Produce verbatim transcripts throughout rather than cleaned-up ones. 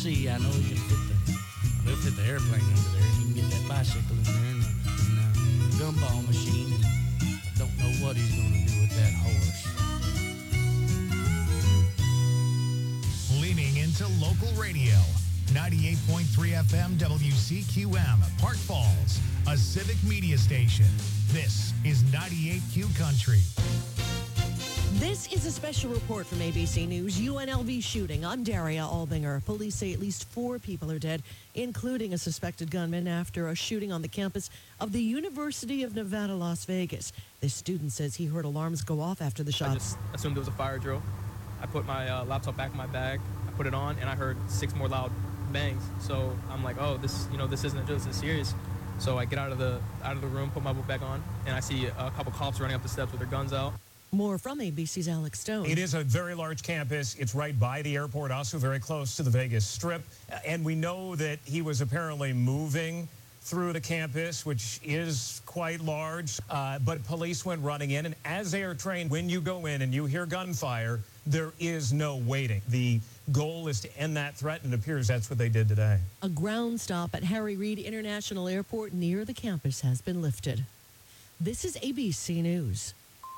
see. I know you can fit the, they'll fit the airplane under there. You can get that bicycle in there and, and uh, gumball machine. And I don't know what he's going to do with that horse. Leaning into local radio. ninety-eight point three F M W C Q M, Park Falls, a civic media station. This is ninety-eight Q Country. This is a special report from A B C News. U N L V shooting. I'm Daria Albinger. Police say at least four people are dead, including a suspected gunman after a shooting on the campus of the University of Nevada, Las Vegas. This student says he heard alarms go off after the shots. I just assumed it was a fire drill. I put my uh, laptop back in my bag. I put it on, and I heard six more loud bangs. So I'm like, oh, this, you know, this isn't just as serious. So I get out of the out of the room, put my book back on, and I see a couple cops running up the steps with their guns out. More from A B C's Alex Stone. It is a very large campus. It's right by the airport, also very close to the Vegas Strip. And we know that he was apparently moving through the campus, which is quite large. Uh, but police went running in. And as they are trained, when you go in and you hear gunfire, there is no waiting. The goal is to end that threat, and it appears that's what they did today. A ground stop at Harry Reid International Airport near the campus has been lifted. This is A B C News.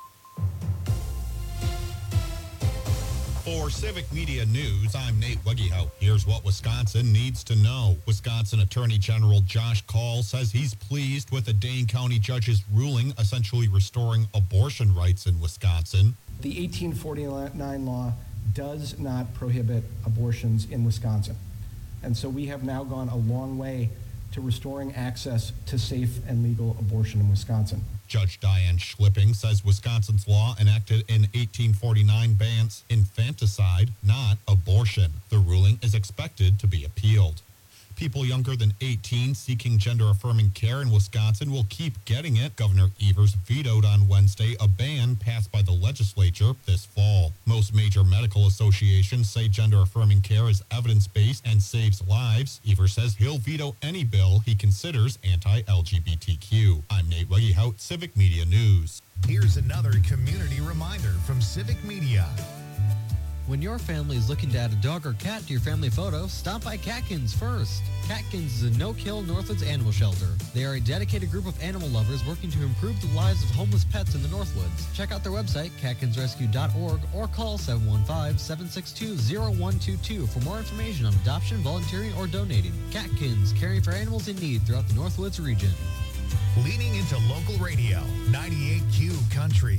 For Civic Media News, I'm Nate Weggehout. Here's what Wisconsin needs to know. Wisconsin Attorney General Josh Kaul says he's pleased with the Dane County judge's ruling essentially restoring abortion rights in Wisconsin. The eighteen forty-nine law does not prohibit abortions in Wisconsin. And so we have now gone a long way to restoring access to safe and legal abortion in Wisconsin. Judge Diane Schlipping says Wisconsin's law enacted in eighteen forty-nine bans infanticide, not abortion. The ruling is expected to be appealed. People younger than eighteen seeking gender-affirming care in Wisconsin will keep getting it. Governor Evers vetoed on Wednesday a ban passed by the legislature this fall. Most major medical associations say gender-affirming care is evidence-based and saves lives. Evers says he'll veto any bill he considers anti-L G B T Q. I'm Nate Weggehout, Civic Media News. Here's another community reminder from Civic Media. When your family is looking to add a dog or cat to your family photo, stop by Catkins first. Catkins is a no-kill Northwoods animal shelter. They are a dedicated group of animal lovers working to improve the lives of homeless pets in the Northwoods. Check out their website, catkins rescue dot org, or call seven one five, seven six two, zero one two two for more information on adoption, volunteering, or donating. Catkins, caring for animals in need throughout the Northwoods region. Leaning into local radio, ninety-eight Q Country.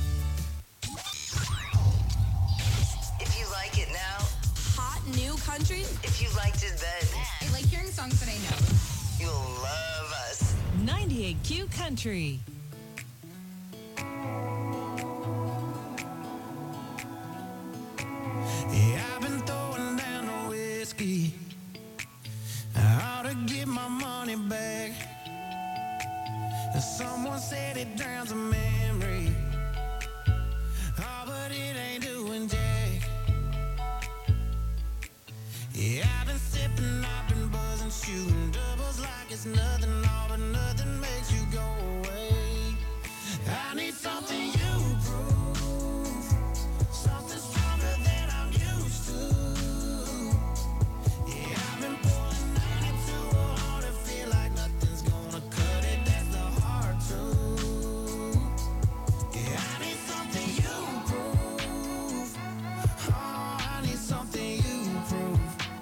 New country. If you liked it then. I like hearing songs that I know. You'll love us. ninety-eight Q Country. Yeah, I've been throwing down the whiskey. I ought to get my money back. Someone said it drowns a memory. Oh, but it ain't doing jack. Yeah, I've been sipping, I've been buzzing, shooting doubles like it's nothing, all but nothing makes you go away. I need something you prove, something stronger than I'm used to. Yeah, I've been pouring ninety-two on and feel like nothing's gonna cut it, that's the hard truth. Yeah, I need something you prove, oh, I need something you prove.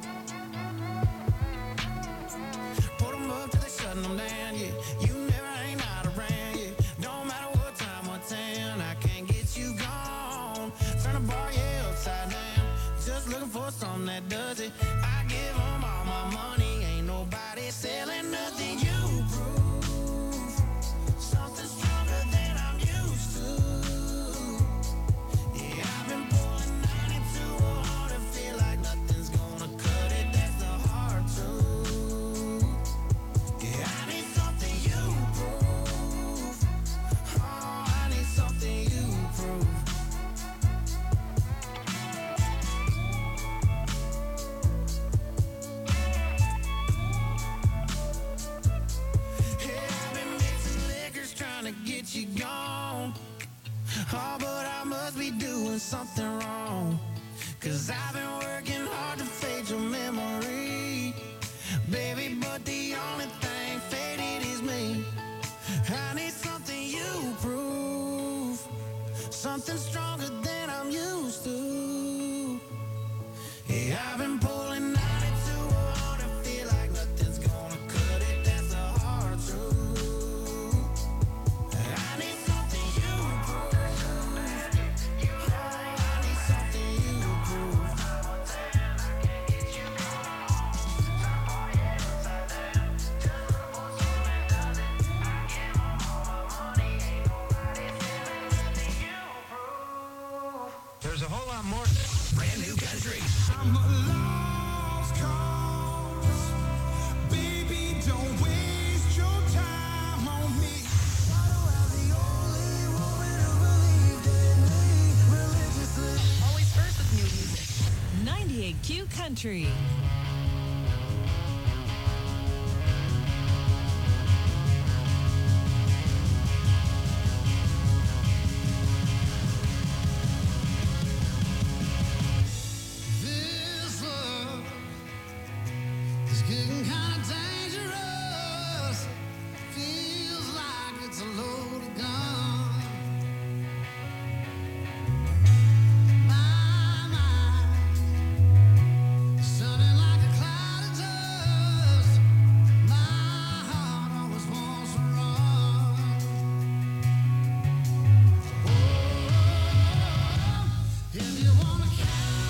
Them down, yeah. You never ain't out around, yeah. Don't matter what time or town, I can't get you gone. Turn the bar, yeah, upside down. Just looking for something that does it. I give them all my money, ain't nobody selling nothing. You prove something stronger than I'm used to. Yeah, I've been pulling ninety-two on and feel like nothing's gonna cut it. That's the hard truth. You gone. Oh, but I must be doing something wrong, 'cause I've been working hard to fade your memory. something stronger than I'm used to. Yeah, I've been pulling ninety-two on and feel like nothing's gonna cut it. That's the hard truth. I need something you prove. I need something you prove. There's a whole lot more. Brand new country. I'm a lost cause. Baby, don't waste your time on me. Why do I the only woman who believed in me religiously? Always first with new music. ninety-eight Q Country. This love is getting kind of dangerous. Feels like it's a loaded gun. My mind sounding like a cloud of dust. My heart always wants to run. Oh, if you wanna count.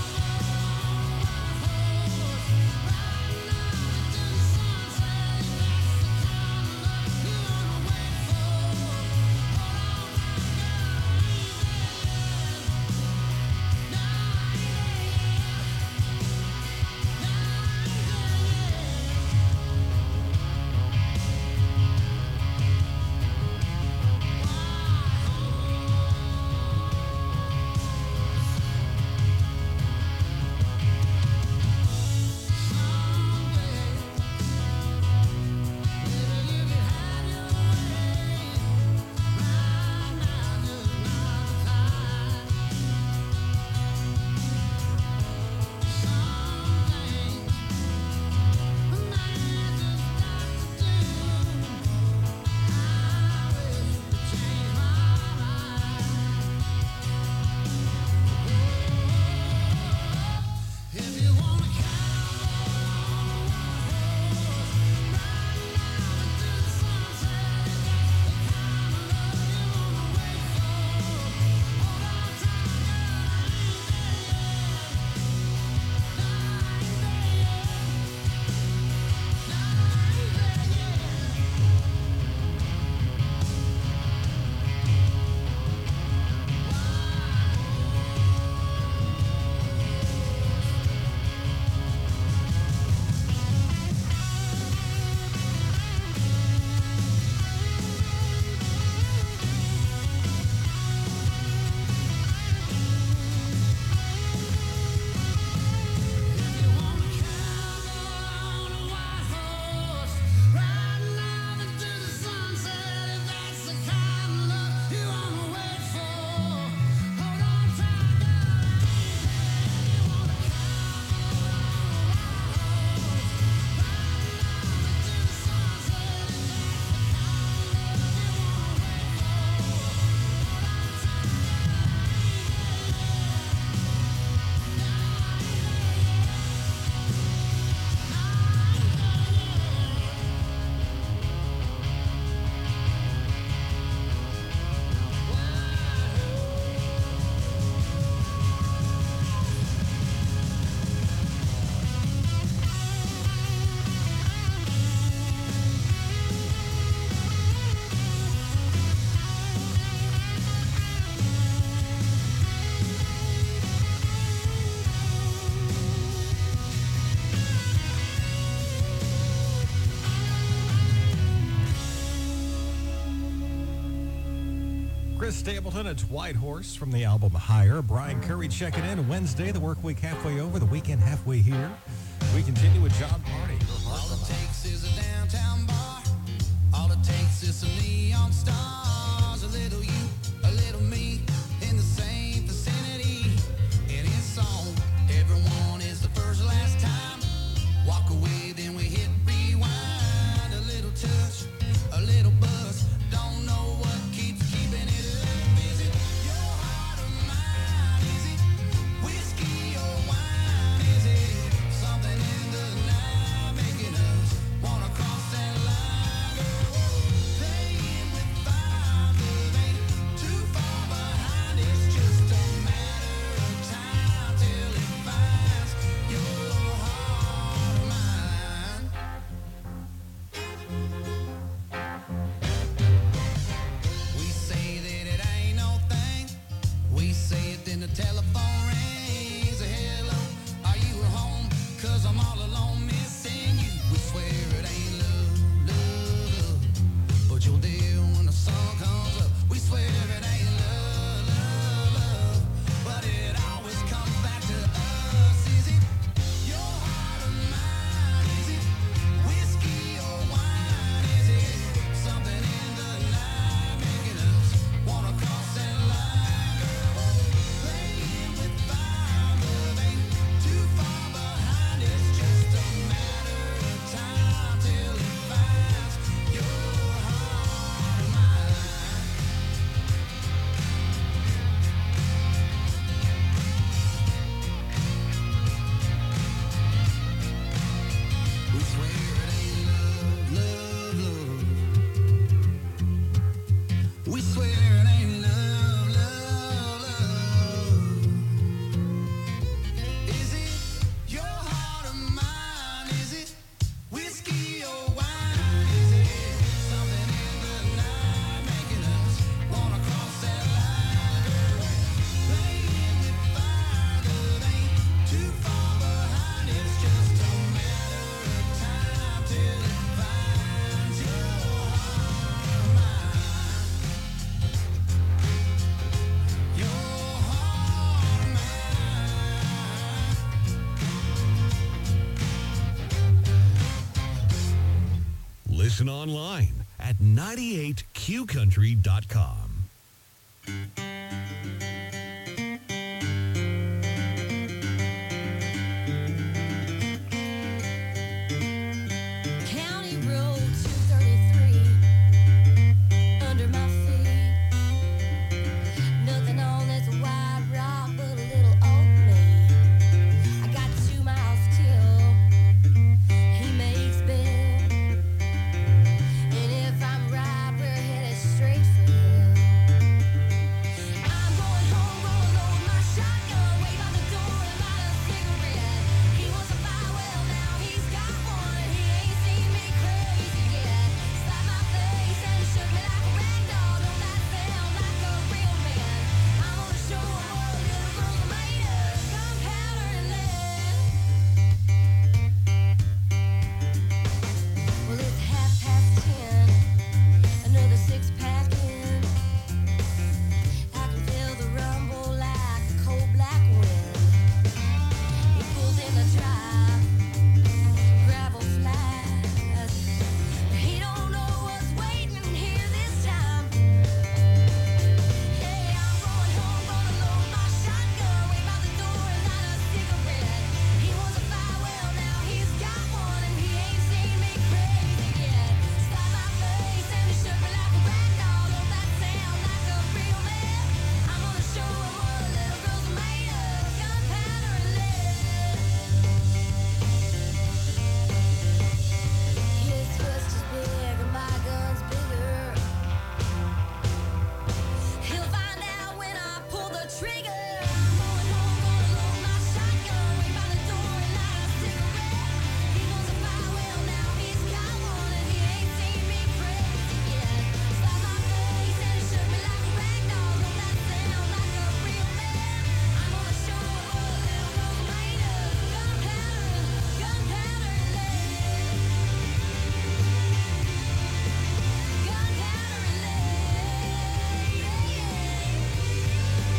Chris Stapleton, it's White Horse from the album Higher. Brian Curry checking in Wednesday, the work week halfway over, the weekend halfway here. We continue with John Party. All it takes is a downtown bar. All it takes is some neon stars. A little you, a little me, in the same vicinity. And it's on. Everyone is the first last time. Walk away, then we hit rewind. A little touch, a little buzz. Don't know what keeps keeping it up. Is it your heart? Listen online at ninety-eight q country dot com. County Road two thirty-three under my feet. Nothing on this wide rock but a little old me. I got two miles till he makes bail. And if I'm right, we're headed straight for hell. I'm going home, gonna load my shotgun, wait by the door and light a cigarette. He wants a fire, well now he's got one, and he ain't seen me crazy yet. Slapped my face and shook me like a rag doll. Don't that sound like a real man? I'm gonna show him what little girls are made of. Gunpowder and lead. Well, it's half past ten, another six pack in. I can feel the rumble like a cold black wind. He pulls in the drive, gravel flies. He don't know what's waiting here this time. Hey, I'm going home, gonna load my shotgun, wait by the door and light a cigarette. He wants a fire, well now he's got one, and he ain't seen me crazy yet. Slapped my face and he shook me like a rag doll. Don't that sound like a real man? I'm gonna show him what little girls are made of. Gunpowder and lead. His fist is big and my gun's bigger. He'll find out when I pull the trigger. I'm going home, gonna load my shotgun, wait by the door and light a cigarette. He wants a fire, well now he's got one, and he ain't seen me crazy yet. Slapped my face and he shook me like a rag doll. Don't that sound like a real man? I'm gonna show him what little girls are made of. Gunpowder, gunpowder and lead. Gunpowder and lead. Yeah, yeah.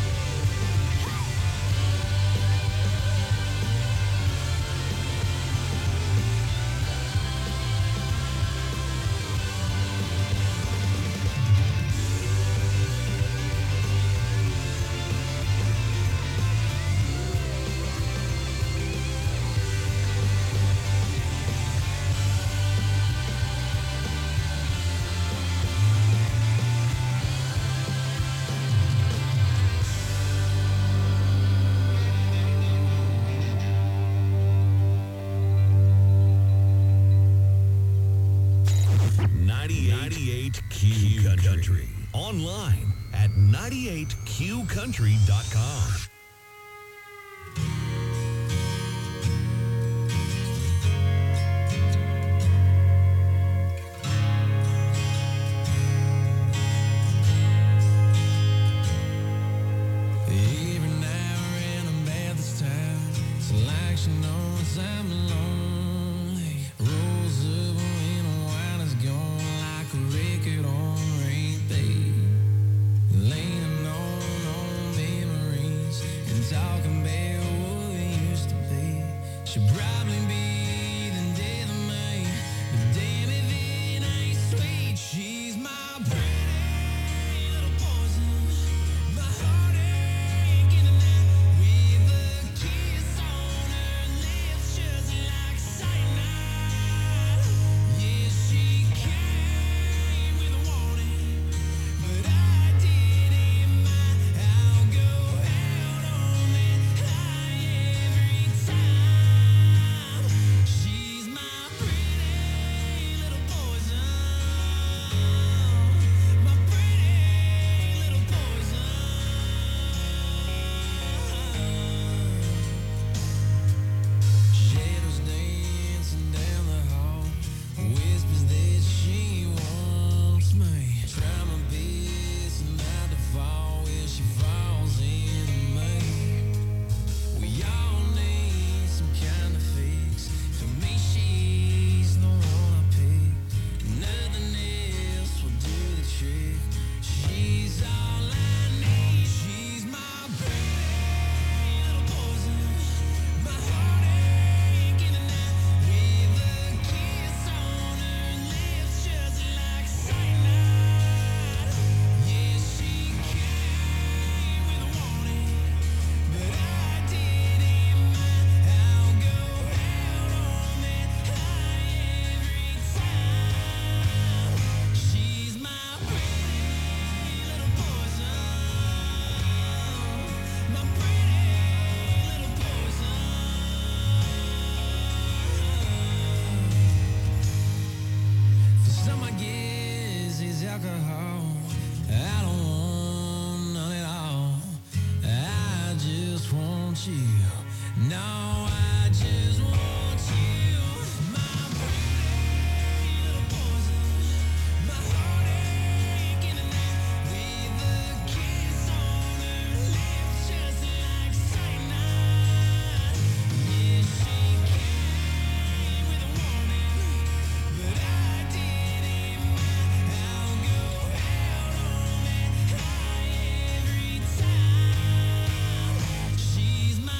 ninety-eight Q Country. Online at ninety-eight q country dot com. Every now and then I'm bad this time. It's like she knows I'm lonely. Rolls up when a wine is gone like a record on repeat. Laying on old memories and talking about what we used to be. She'd probably be the death of me, but damn if it ain't sweet. She's my pretty little poison. My heart aching tonight with a kiss on her lips, just like cyanide. Yeah, she came with a warning, but I didn't mind. I'll go out on that high every time. No, I just want you, my pretty little poison, my heartache in the night, with a kiss on her lips, just like cyanide. Yeah, she came with a warning, but I didn't mind. I'll go out on that high every time. She's my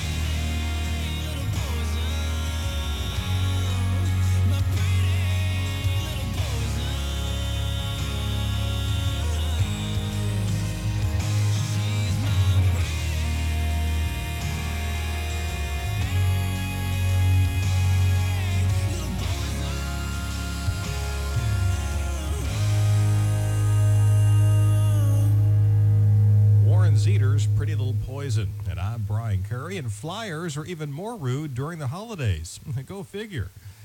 Warren Zeter's Pretty Little Poison. And I'm Brian Curry. And flyers are even more rude during the holidays. Go figure.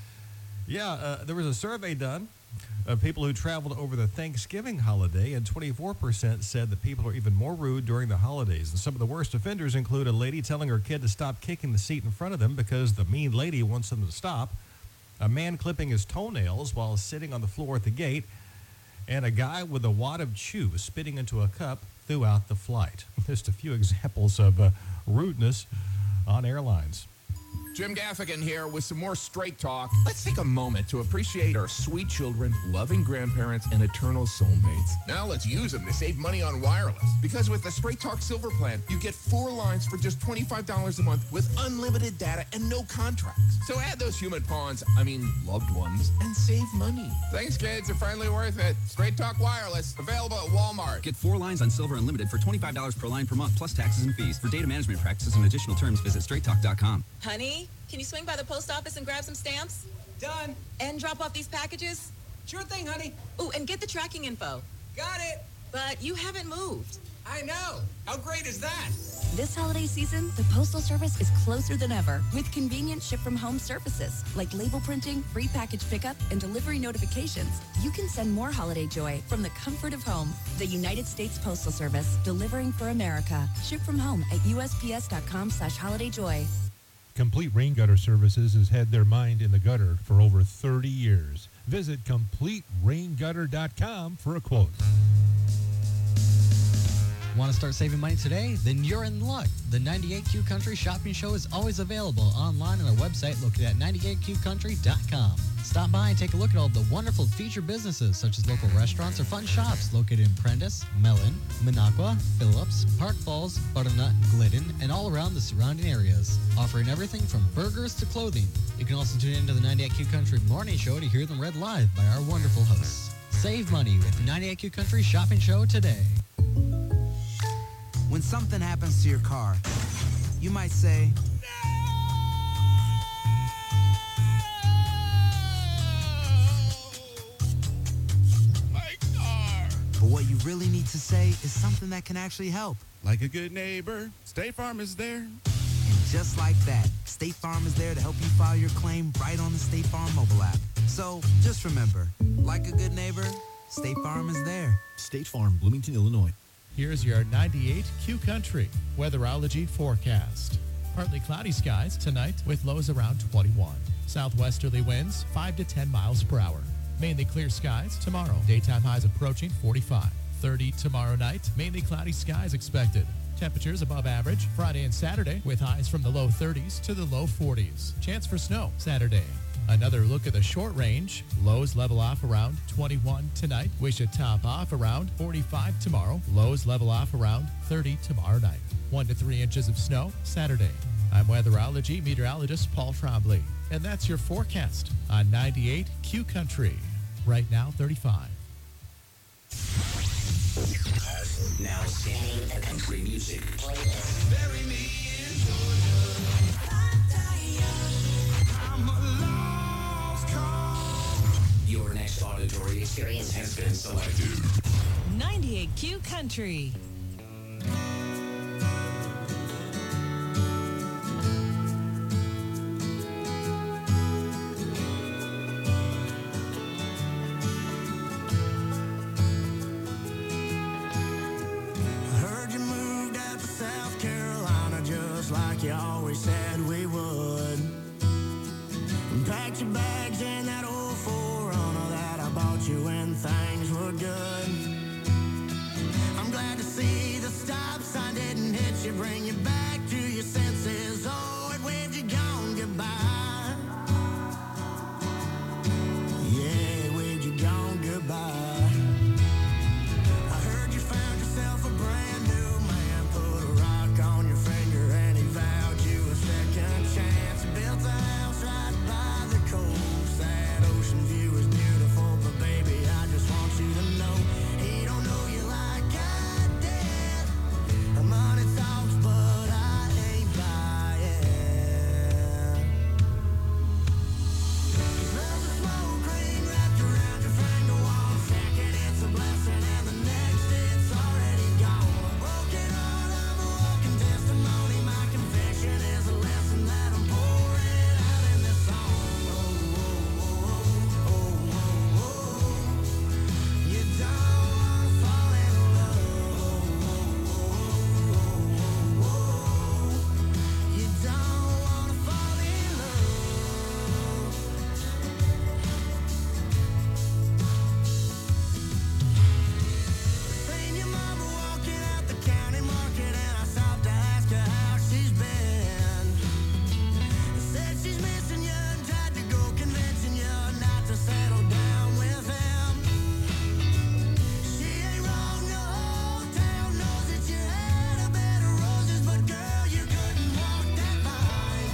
Yeah, uh, there was a survey done of people who traveled over the Thanksgiving holiday, and twenty-four percent said that people are even more rude during the holidays. And some of the worst offenders include a lady telling her kid to stop kicking the seat in front of them because the mean lady wants them to stop, a man clipping his toenails while sitting on the floor at the gate, and a guy with a wad of chew spitting into a cup throughout the flight. Just a few examples of uh, rudeness on airlines. Jim Gaffigan here with some more Straight Talk. Let's take a moment to appreciate our sweet children, loving grandparents, and eternal soulmates. Now let's use them to save money on wireless. Because with the Straight Talk Silver Plan, you get four lines for just twenty-five dollars a month with unlimited data and no contracts. So add those human pawns, I mean loved ones, and save money. Thanks, kids. They're finally worth it. Straight Talk Wireless, available at Walmart. Get four lines on Silver Unlimited for twenty-five dollars per line per month, plus taxes and fees. For data management practices and additional terms, visit straight talk dot com. Honey, can you swing by the post office and grab some stamps? Done. And drop off these packages? Sure thing, honey. Ooh, and get the tracking info. Got it. But you haven't moved. I know. How great is that? This holiday season, the Postal Service is closer than ever with convenient ship-from-home services like label printing, free package pickup, and delivery notifications. You can send more holiday joy from the comfort of home. The United States Postal Service, delivering for America. Ship from home at U S P S dot com slash holiday joy. Complete Rain Gutter Services has had their mind in the gutter for over thirty years. Visit complete rain gutter dot com for a quote. Want to start saving money today? Then you're in luck. The ninety-eight Q Country Shopping Show is always available online on our website located at ninety-eight q country dot com. Stop by and take a look at all the wonderful featured businesses such as local restaurants or fun shops located in Prentice, Mellon, Minocqua, Phillips, Park Falls, Butternut, Glidden, and all around the surrounding areas. Offering everything from burgers to clothing. You can also tune into the ninety-eight Q Country Morning Show to hear them read live by our wonderful hosts. Save money with the ninety-eight Q Country Shopping Show today. When something happens to your car, you might say, My car! but what you really need to say is something that can actually help. Like a good neighbor, State Farm is there. And just like that, State Farm is there to help you file your claim right on the State Farm mobile app. So just remember, like a good neighbor, State Farm is there. State Farm, Bloomington, Illinois. Here's your ninety-eight Q Country weatherology forecast. Partly cloudy skies tonight with lows around twenty-one. Southwesterly winds five to ten miles per hour. Mainly clear skies tomorrow. Daytime highs approaching forty-five. thirty tomorrow night. Mainly cloudy skies expected. Temperatures above average Friday and Saturday with highs from the low thirties to the low forties. Chance for snow Saturday. Another look at the short range. Lows level off around twenty-one tonight. We should top off around forty-five tomorrow. Lows level off around thirty tomorrow night. One to three inches of snow Saturday. I'm weatherology meteorologist Paul Trombley. And that's your forecast on ninety-eight Q Country. Right now, thirty-five. Now singing the country music. Bury me in Georgia. I'm a lost cause. Your next auditory experience has been selected. ninety-eight Q Country. Heard you moved out to South Carolina just like you always said we would. And packed your bags in that old four runner that I bought you when things were good. I'm glad to see the stop sign didn't hit you, bring you back to your senses. Oh, it waved you gone goodbye. Yeah, it waved you gone goodbye. I heard you found yourself a brand new man, put a rock on your finger and he vowed you a second chance. Built a house right by the coast. That ocean view is beautiful, but baby, I just want you to know he don't know you like I did. Money talks, but I ain't buying. There's a smoke ring wrapped around your finger. One second it's a blessing and the next it's already gone. A broken heart, I'm a walking testimony. My confession is a lesson that I'm pouring out in this song. Oh, oh, oh, oh, oh, oh. You don't wanna fall in love. You don't wanna fall in love. Seen your mama walking out the county market and I stopped to ask her how she's been. Said she's missing you and tried to go convincing you not to settle down with him. She ain't wrong, the whole town knows that you had a bed of roses, but girl, you couldn't walk that line.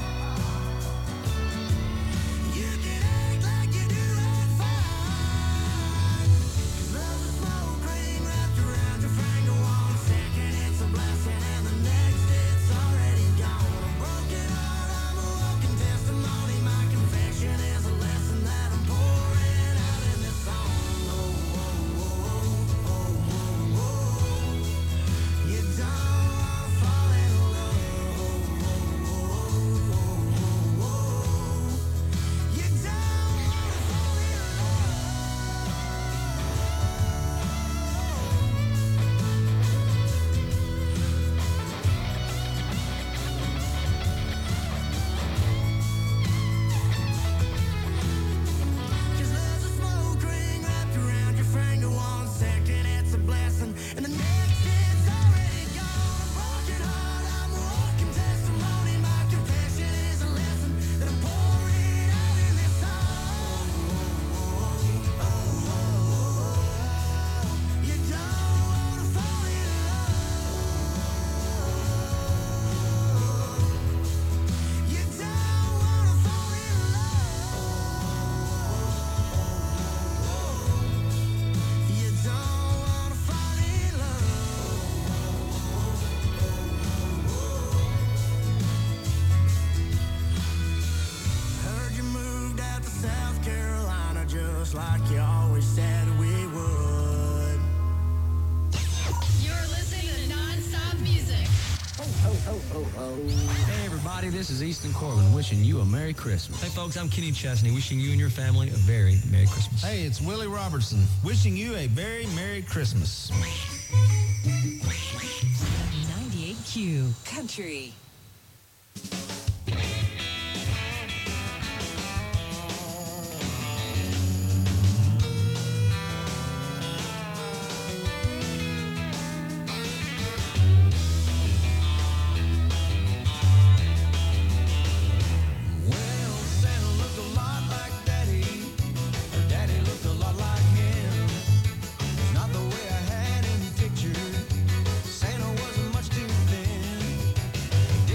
You can act like you do it fine. 'Cause there's a smoke ring wrapped around your finger. One second it's a blessing and the next it's already gone. A broken heart, I'm a walking testimony. My confession is a lesson that I'm pouring out in this song. Oh, oh, oh, oh, oh, oh. You don't wanna fall in love. Oh, oh, oh, oh, oh. You don't wanna fall in Cause there's a smoke ring wrapped around your finger. One second it's a blessing and the next it's already gone. A broken heart, I'm a walking testimony. My confession is a lesson that I'm pouring out in this song. Oh, oh, oh. You don't wanna fall in love. You don't wanna fall in love. You don't wanna fall in love. Heard you moved out to South Carolina just like you always said we would. You're listening to non-stop music. Ho, ho, ho, ho. Hey, everybody, this is Easton Corbin wishing you a Merry Christmas. Hey, folks, I'm Kenny Chesney, wishing you and your family a very Merry Christmas. Hey, it's Willie Robertson, wishing you a very Merry Christmas. ninety-eight Q Country. Well, Santa looked a lot like Daddy. Or Daddy looked a lot like him. It's not the way I had him pictured. Santa wasn't much too thin.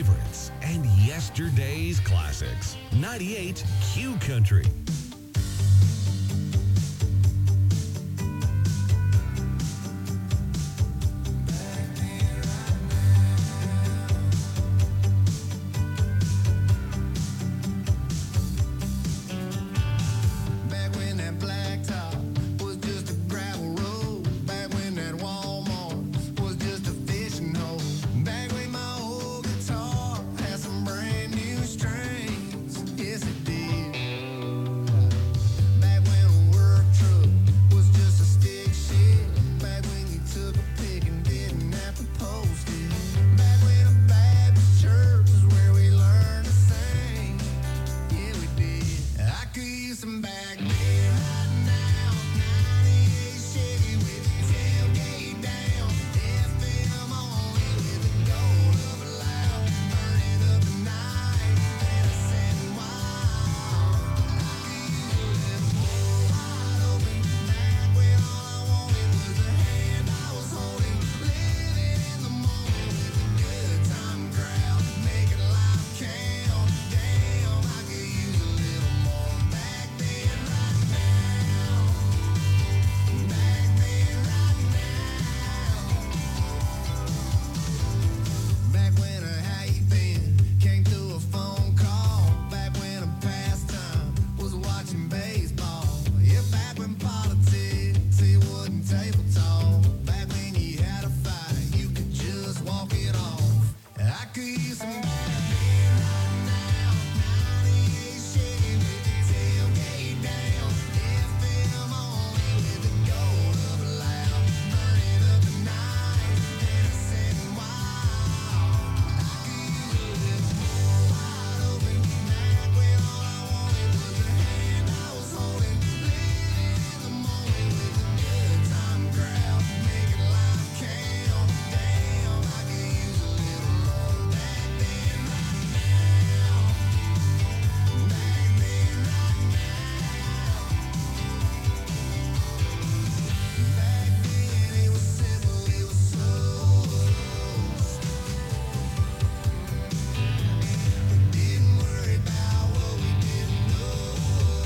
favorites, and yesterday's classics. ninety-eight Q Country. Back when that blacktop was just a gravel road. Back when that Walmart was just a fishing hole. Back when my old guitar had some brand new strings. Yes, it did. Back when a work truck was just a stick shift. Back when you took a pic and didn't have to post it. Back when a Baptist church is where we learned to sing. Yeah, we did. I could use some back then right now. ninety-eight Chevy with the tailgate down. F M only with the gold of a loud. Burning up the night and a setting wild. I could use a little more wide open. Back when all I wanted was the hand I was holding. Living in the moment with a good time crowd. Making life count. Damn, I could use a little more back then right now. Back then right now. Back when a how you been came through a phone call. Back when a pastime was watching baseball. Yeah, back when politics it wasn't table talk. Back when you had a fight, you could just walk it off. I could use some back then right now. ninety-eight Chevy with the tailgate down. F M only with the gold of a loud. Burning up the night and a setting wild. I could use a little more wide open. Back when all I wanted was the hand I was holding. Living in the moment with a good time crowd. Making life count. Damn, I could use a little more back then right now. Back then right now. Back then it was simple, it was slow. We didn't worry about what we didn't know.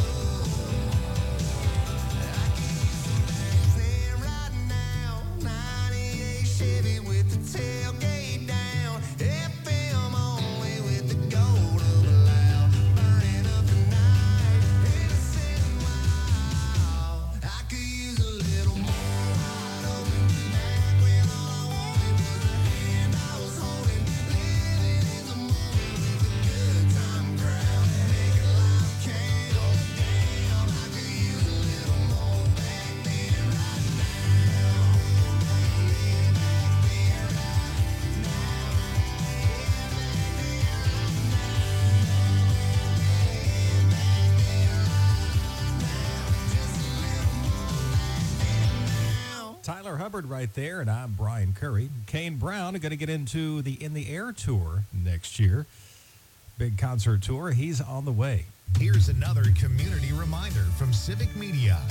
I could use some back then right now. ninety-eight Chevy with the tailgate down. F M only with the gold of a loud. Burning up the night and a setting wild. I could use a little more wide open. Back when all I wanted was the hand I was holding. Living in the moment with a good time crowd. Making life count. Damn, I could use a little more back then right now. Yeah, back then right now. Yeah, back then right now. Yeah, back then right now. Just a little more back then now. Tyler Hubbard right there, and I'm Brian Curry. Kane Brown are going to get into the In the Air tour next year. Big concert tour. He's on the way. Here's another community reminder from Civic Media.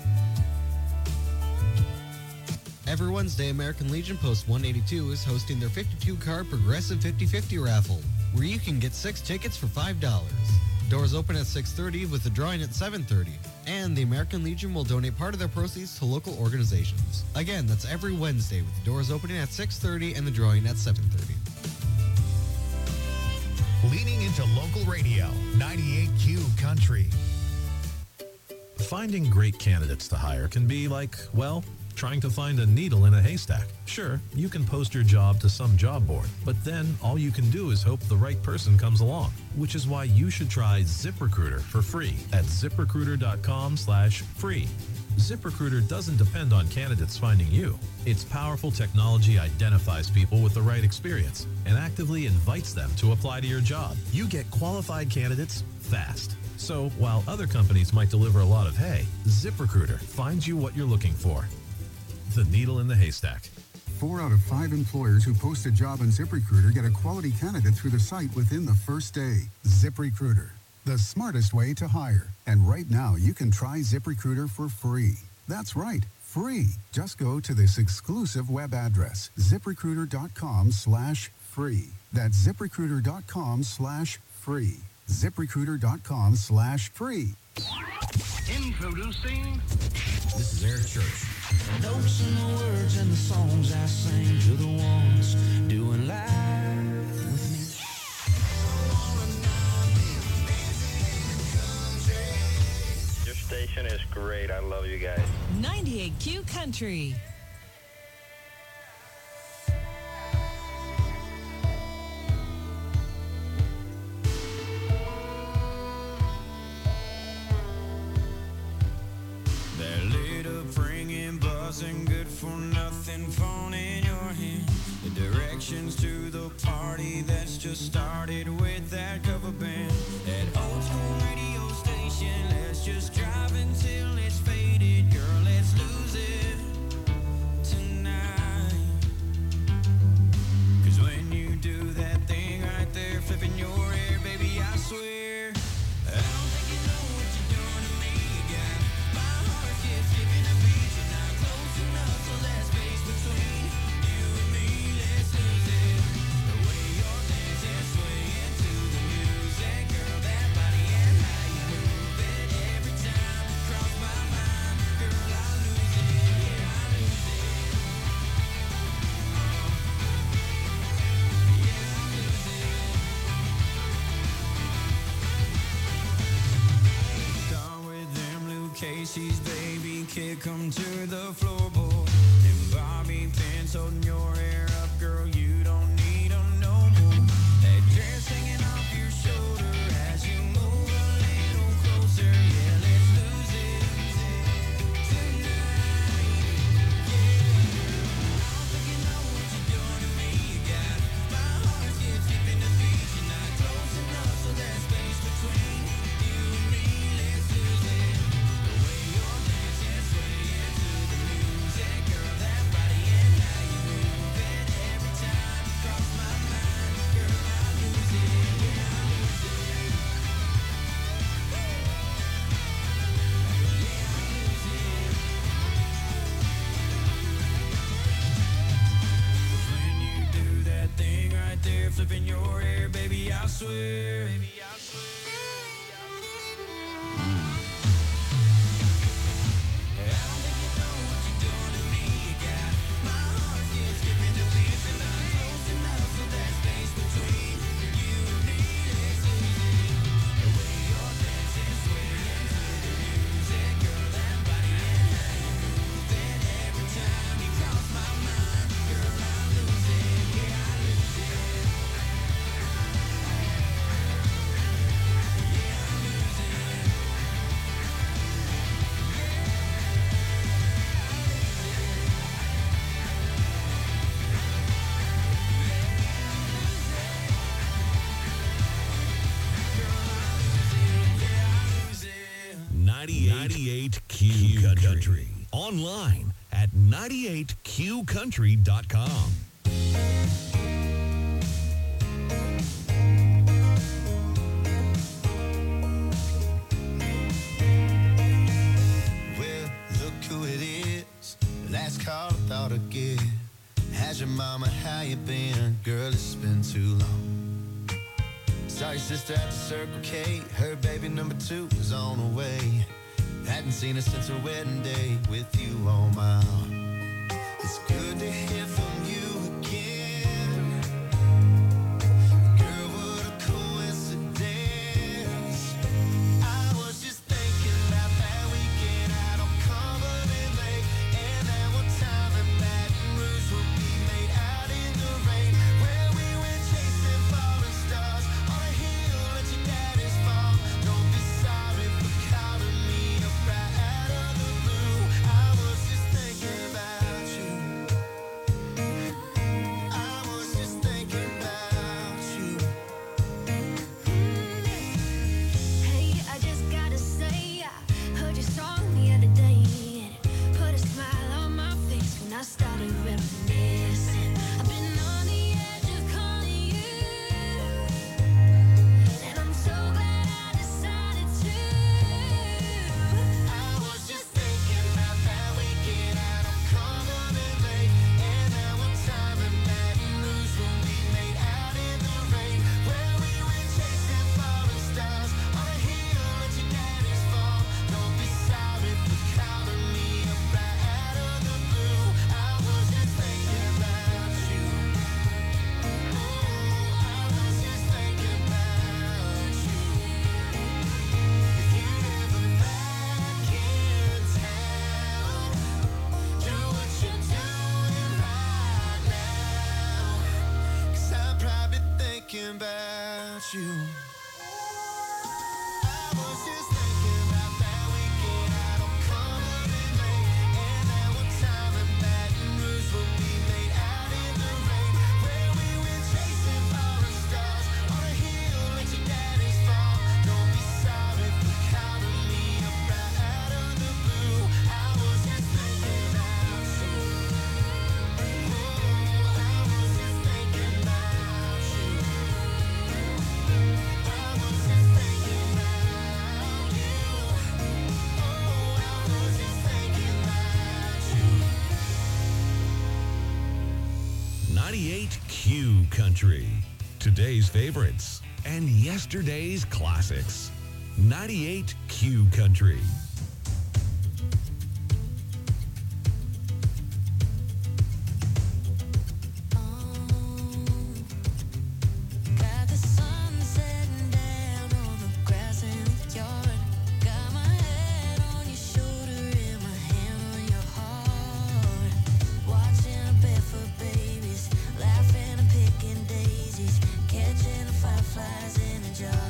Every Wednesday, American Legion Post one eighty-two is hosting their fifty-two card Progressive fifty fifty raffle, where you can get six tickets for five dollars. Doors open at six thirty with the drawing at seven thirty. And the American Legion will donate part of their proceeds to local organizations. Again, that's every Wednesday with the doors opening at six thirty and the drawing at seven thirty. Leaning into local radio, ninety-eight Q Country. Finding great candidates to hire can be like, well, trying to find a needle in a haystack. Sure, you can post your job to some job board, but then all you can do is hope the right person comes along, which is why you should try ZipRecruiter for free at ZipRecruiter.com slash free. ZipRecruiter doesn't depend on candidates finding you. Its powerful technology identifies people with the right experience and actively invites them to apply to your job. You get qualified candidates fast. So while other companies might deliver a lot of hay, ZipRecruiter finds you what you're looking for. The needle in the haystack. Four out of five employers who post a job on ZipRecruiter get a quality candidate through the site within the first day. ZipRecruiter, the smartest way to hire. And right now, you can try ZipRecruiter for free. That's right, free. Just go to this exclusive web address, ZipRecruiter.com slash free. That's ZipRecruiter.com slash free. ZipRecruiter.com slash free. Introducing. This is Eric Church. Notes in the words and the songs I sing to the ones doing live with me. Your station is great. I love you guys. ninety-eight Q Country. That little ringing, buzzing, good for nothing phone in your hand. The directions to the party that's just started with that cover band. That old school radio station, let's just drive until it's faded. Girl, let's lose it tonight. Cause when you do that thing right there, flipping your hair, baby, I swear, I don't think you know what you're doing to me. Got my heart keeps skipping a beat. You're not close enough, so that space between you and me, let's lose it. The way you're dancing, swaying to the music, girl, that body and how you move it. Every time you cross my mind, girl, I lose it. Yeah, I lose it. Start with them Luke Casey's, baby, kick 'em to the floorboard. Them bobby pins holding your hair up, girl, you don't need 'em no more. That dress hanging off your shoulder as you move a little closer. Yeah, let's lose it tonight. Yeah, girl, I don't think you know what you're doing to me. You got my heart keeps skipping the beat. You're not close enough, so that space between you and me, let's lose it. The way you're dancing, swaying to the music, girl, that body and how you move it. Every time you cross my mind, girl, I lose it. Yeah, I lose it. Yeah, I lose it. When you do that thing right there, flipping your hair, baby, I swear. Baby, I swear. I don't think you know what you're doing to me. You got my heart keeps skipping the beat. You're not close enough, so that space between you and me, let's lose it. The way you're dancing, swaying to the music, girl, that body and how you move it. Every time you cross my mind, girl, I lose it. Yeah, I lose it. ninety-eight Q Country. Online at ninety-eight Q country dot com. Well, look who it is. Last call I thought I'd get. How's your mama? How you been? Girl, it's been too long. Saw your sister at the Circle K. Her baby number two was on the way. Hadn't seen her since her wedding day with you on my arm. It's good to hear from you again. Girl, what a coincidence. I was just thinking about that weekend out on Cumberland Lake. And that one time in Baton Rouge where we made out in the rain. Where we went chasing falling stars on a hill at your daddy's farm. Don't be sorry for calling me up right out of the blue. I was just thinking about you. Q Country. Today's favorites and yesterday's classics. ninety-eight Q Country. Got the sun setting down on the grass in the yard. Got my head on your shoulder and my hand on your heart. Watching a barefoot babies, laughing and picking daisies, catching the fireflies in a jar.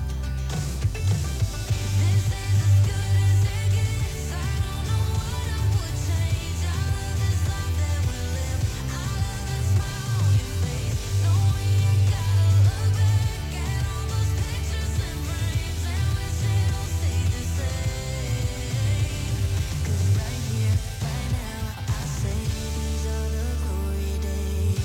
This is as good as it gets. I don't know what I would change. I love this life that we live. I love that smile on your face. Knowing you gotta look back at all those pictures and frames and wish it all stayed the same. 'Cause right here, right now, I say these are the glory days.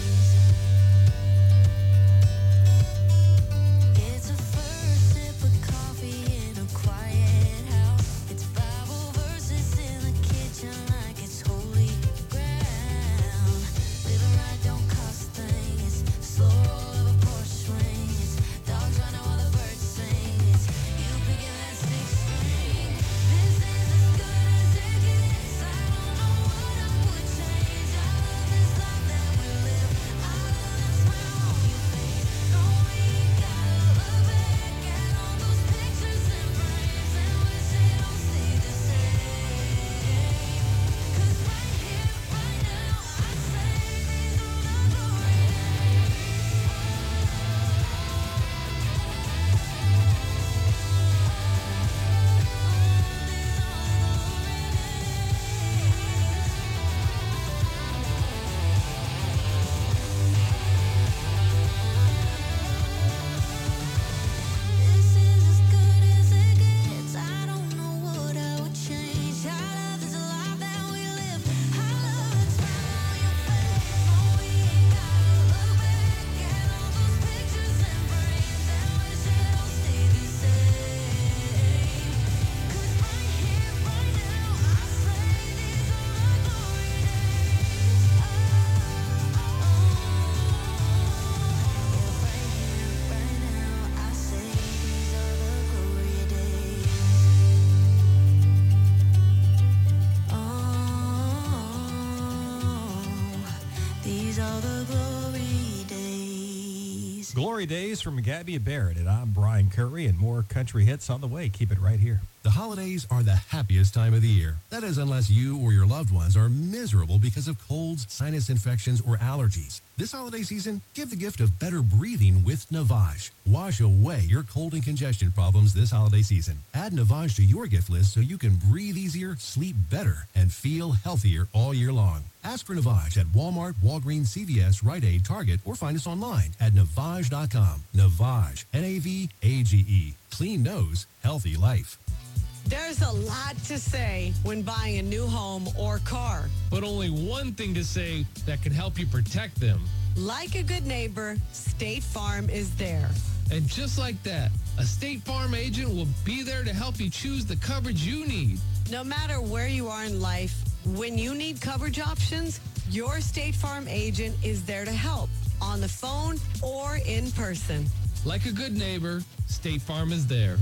It's a first sip of coffee in a quiet house. It's Bible verses in the kitchen like it's holy ground. Living right don't cost a thing. It's slow roll of a Porsche swing. It's dogs running while the birds sing. It's you picking that six string. This is as good as it gets. I don't know what I would change. I love this life that we live. I love that smile on your face. Knowing you gotta look back at all those pictures and frames and wish it all stayed the same. 'Cause right here, right now, I say these are the glory days. This is as good as it gets. I don't know what I would change. I love this life that we live. I love that smile on your face. Knowing you gotta look back at all those pictures and frames and wish it all stayed the same. 'Cause right here, right now, I say these are the glory days. Oh, oh, oh. Right here, right now, I say these are the glory days. Oh, these are the glory days. Glory Days from Gabby Barrett, and I'm Brian Curry, and more country hits on the way. Keep it right here. The holidays are the happiest time of the year. That is, unless you or your loved ones are miserable because of colds, sinus infections, or allergies. This holiday season, give the gift of better breathing with Navage. Wash away your cold and congestion problems this holiday season. Add Navage to your gift list so you can breathe easier, sleep better, and feel healthier all year long. Ask for Navage at Walmart, Walgreens, C V S, Rite Aid, Target, or find us online at Navage dot com. Navage, N A V A G E. Clean nose, healthy life. There's a lot to say when buying a new home or car. But only one thing to say that can help you protect them. Like a good neighbor, State Farm is there. And just like that, a State Farm agent will be there to help you choose the coverage you need. No matter where you are in life, when you need coverage options, your State Farm agent is there to help on the phone or in person. Like a good neighbor, State Farm is there.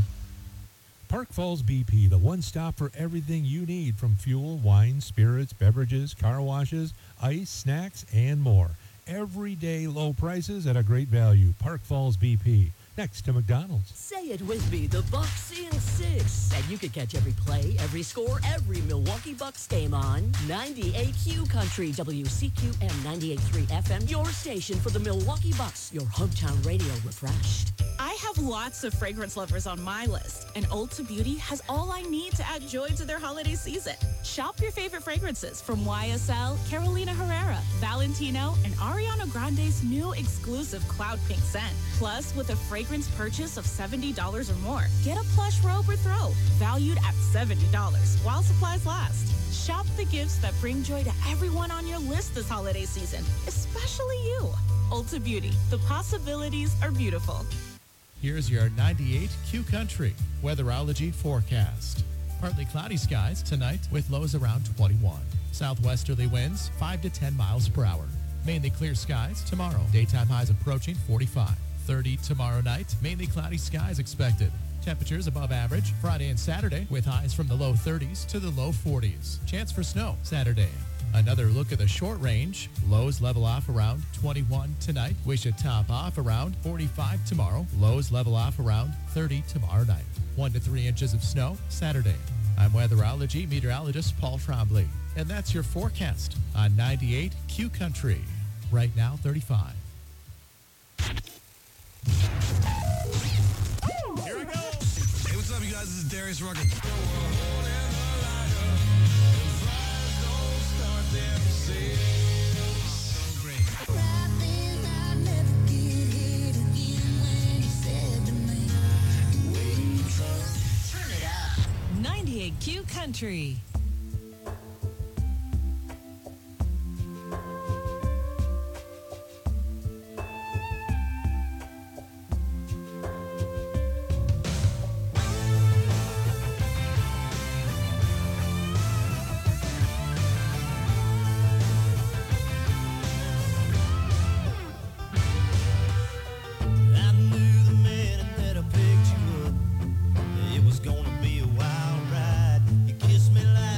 Park Falls B P, the one stop for everything you need from fuel, wine, spirits, beverages, car washes, ice, snacks, and more. Everyday low prices at a great value. Park Falls B P, next to McDonald's. Say it with me, the Bucks in six. And you can catch every play, every score, every Milwaukee Bucks game on ninety-eight Q Country, W C Q M ninety-eight point three F M, your station for the Milwaukee Bucks, your hometown radio refreshed. I have lots of fragrance lovers on my list, and Ulta Beauty has all I need to add joy to their holiday season. Shop your favorite fragrances from Y S L, Carolina Herrera, Valentino, and Ariana Grande's new exclusive Cloud Pink scent. Plus, with a fragrance purchase of seventy dollars or more, get a plush robe or throw, valued at seventy dollars, while supplies last. Shop the gifts that bring joy to everyone on your list this holiday season, especially you. Ulta Beauty, the possibilities are beautiful. Here's your ninety-eight Q Country weatherology forecast. Partly cloudy skies tonight with lows around twenty-one. Southwesterly winds five to ten miles per hour. Mainly clear skies tomorrow. Daytime highs approaching forty-five. thirty tomorrow night. Mainly cloudy skies expected. Temperatures above average Friday and Saturday with highs from the low thirties to the low forties. Chance for snow Saturday. Another look at the short range. Lows level off around twenty-one tonight. We should top off around forty-five tomorrow. Lows level off around thirty tomorrow night. One to three inches of snow Saturday. I'm weatherology meteorologist Paul Trombley. And that's your forecast on ninety-eight Q Country. Right now, thirty-five. Here we go. Hey, what's up, you guys? This is Darius Rucker. ninety-eight Q Country. I knew the minute that I picked you up, it was gonna be a wild ride. You kissed me like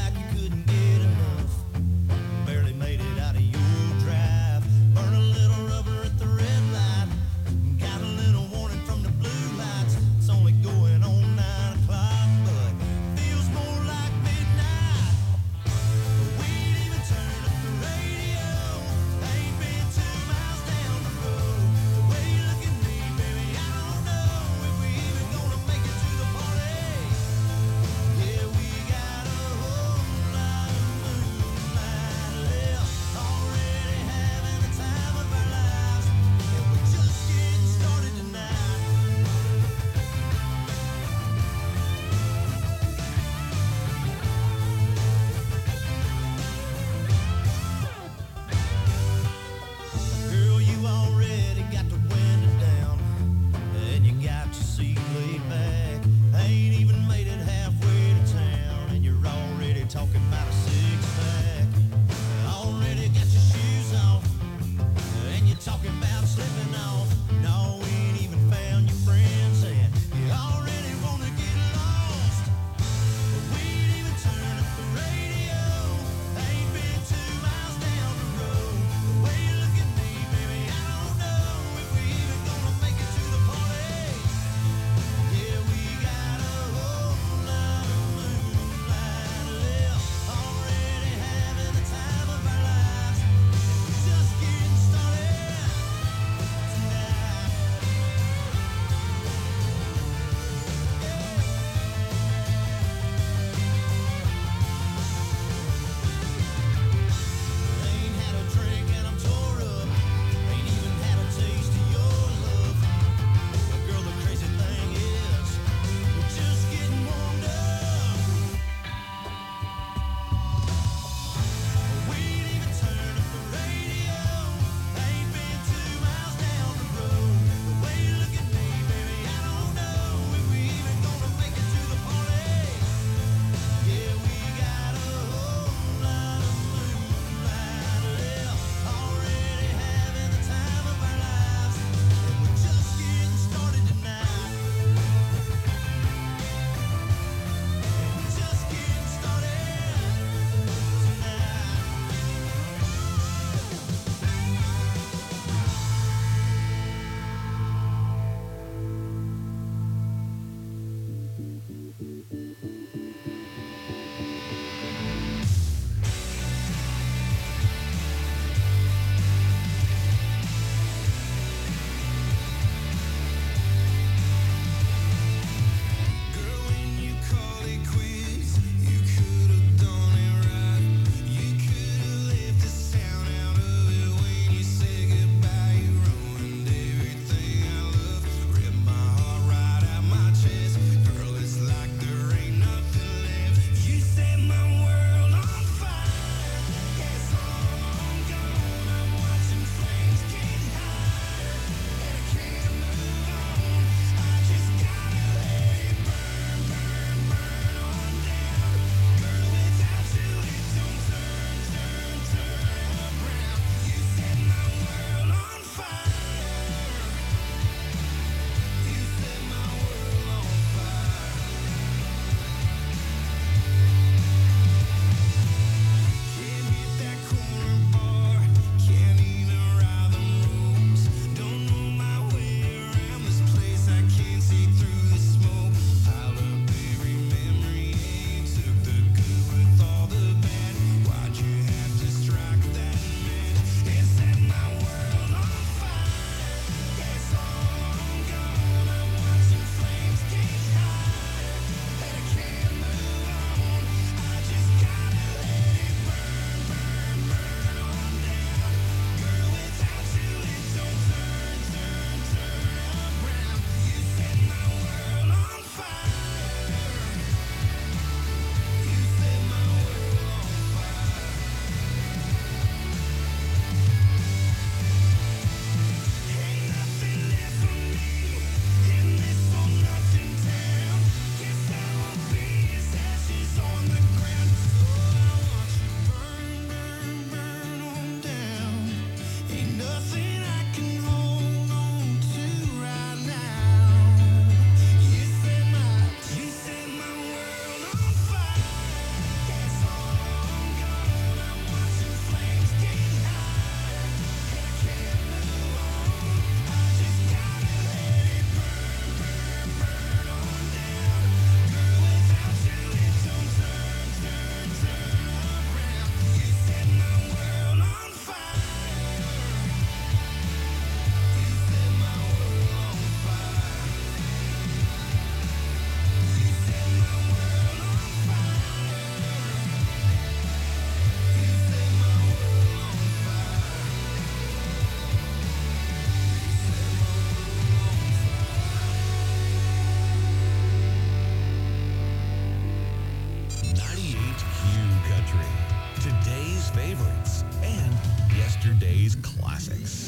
favorites and yesterday's classics.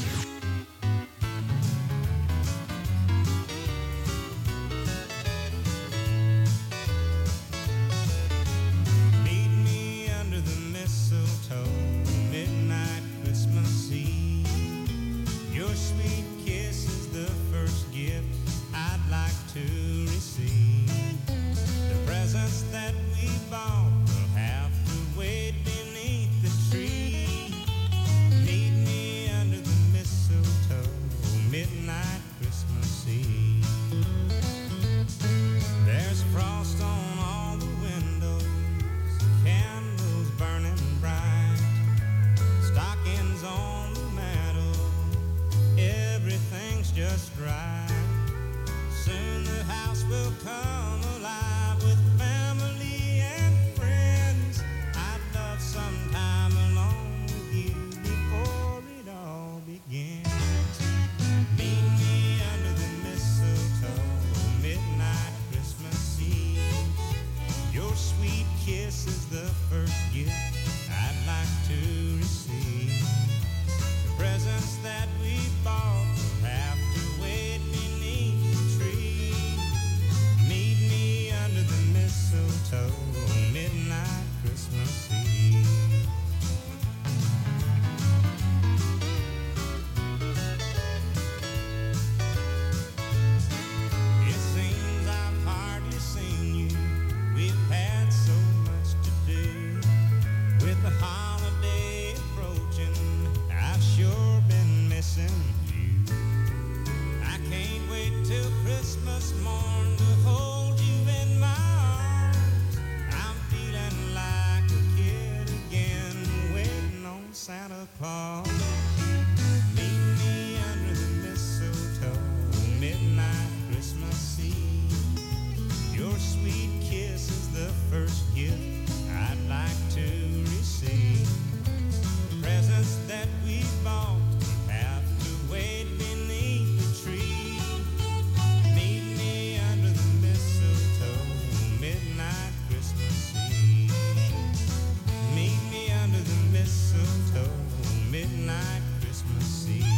Meet me under the mistletoe, midnight Christmas Eve. Your sweet kiss is the first gift I'd like to receive. The presents that we bought will have to wait beneath the tree. Meet me under the mistletoe, midnight Christmas Eve. There's frost on all the windows, candles burning bright, stockings on the mantle, everything's just right. Soon the house will come alive with family and friends. I'd love some time alone with you before it all begins. Meet me under the mistletoe, midnight Christmas Eve. Your sweet kiss is the first gift I'd like to receive. The presents that we bought will have to wait beneath the tree. Meet me under the mistletoe, midnight Christmas Eve. It seems I've hardly seen you. We've had so much to do. With the holiday approaching, I've sure been missing you. I can't wait till Christmas morn to hold you in my arms. I'm feeling like a kid again, waiting on Santa Claus. Meet me under the mistletoe, midnight Christmas Eve. Your sweet kiss is the first gift I'd like to receive. The presents that we bought will have to wait beneath the tree. Meet me under the mistletoe, midnight Christmas Eve. Meet me under the mistletoe, midnight Christmas Eve.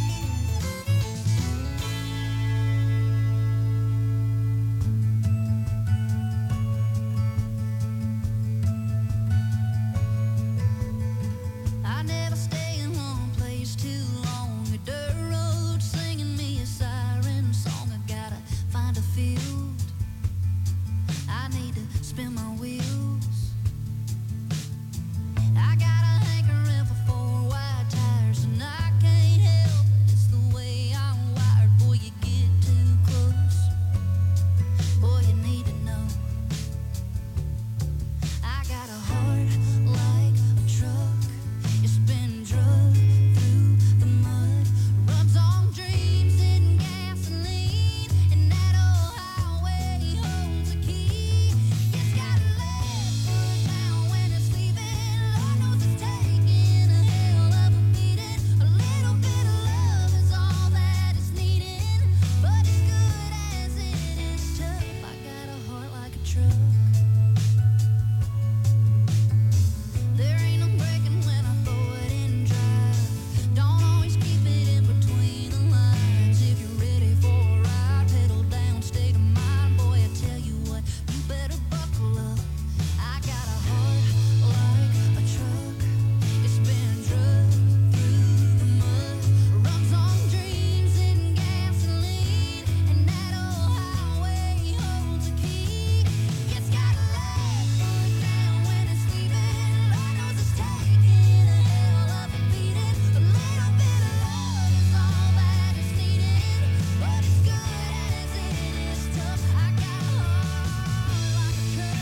I never stay in one place too long. A dirt road singing me a siren song. I gotta find a field. I need to spin my wheels. I got a hankering for four wide tires, and I can't help it. It's the way I'm wired. Boy, you get too close. Boy, you need to know. I got a heart like a truck. It's been drugged through the mud. Runs on dreams and gasoline. And that old highway holds a key. It's got a left foot down when it's leaving. Lord knows it's taking a hell of a beating. A little bit of love is all that it's needing. But as good as it is tough, I got a heart like a truck. There ain't no breaking when I throw it in drive. Don't always keep it in between the lines. If you're ready for a ride, pedal down, state of mind. Boy, I tell you what, you better buckle up. I got a heart like a truck. It's been drugged through the mud. Runs on dreams and gasoline. And that old highway holds a key. It's got a left foot down when it's leaving. Lord knows it's taking a hell of a beating. A little bit of love is all that is needed. But as good as it is tough, I got a heart like a truck.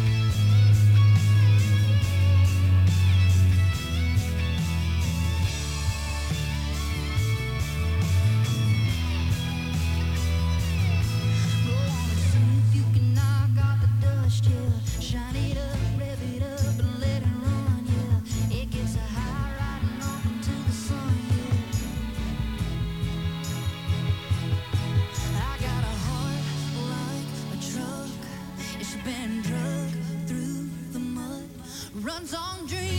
Go on and see if you can knock off the dust, yeah. Shine it up, rev it up, and let it run, yeah. It gets a high riding off into the sun, yeah. I got a heart like a truck. It's been drugged through the mud. Runs on dreams.